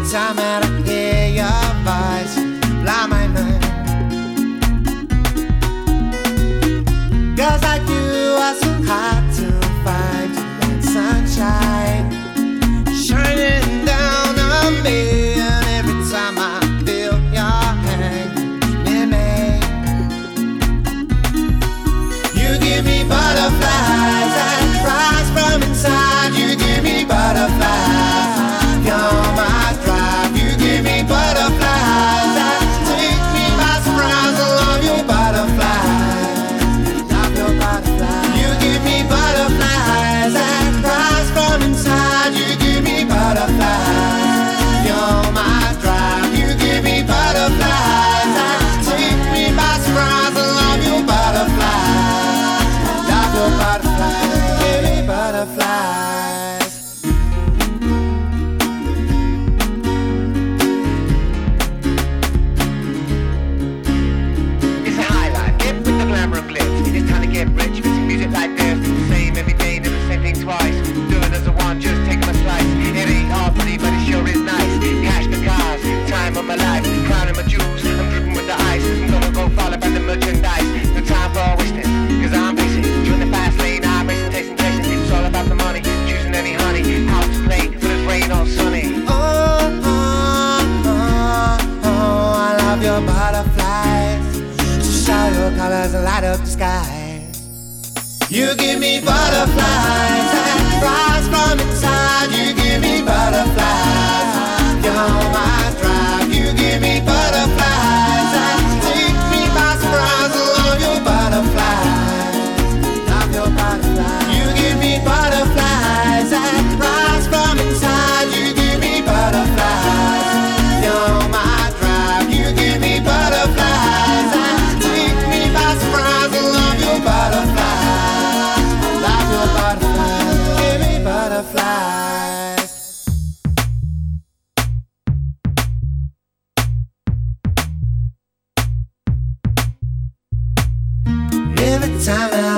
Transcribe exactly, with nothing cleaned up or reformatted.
time that I hear your voice, blow my mind. Girls like you are so hard to find. That sunshine shining down on me, and every time I feel your hand near me, you give me butterflies and cries from inside. You give me butterflies. You're my drive. You give me butterflies that take me by surprise. I love your butterflies. Love your butterflies. You give me butterflies and cries from inside. You give me butterflies. You're my drive. You give me butterflies that take me by surprise. I love your butterflies. Love your butterflies. Give me butterflies. Colors light up the skies. You give me butterflies and rise from inside. You give me butterflies. You're my drive. You give me butterflies and take me by surprise. I love your butterflies. Love your butterflies. You give me butterflies and rise from inside. You give me butterflies. You're my drive. You give me butterflies. Every time I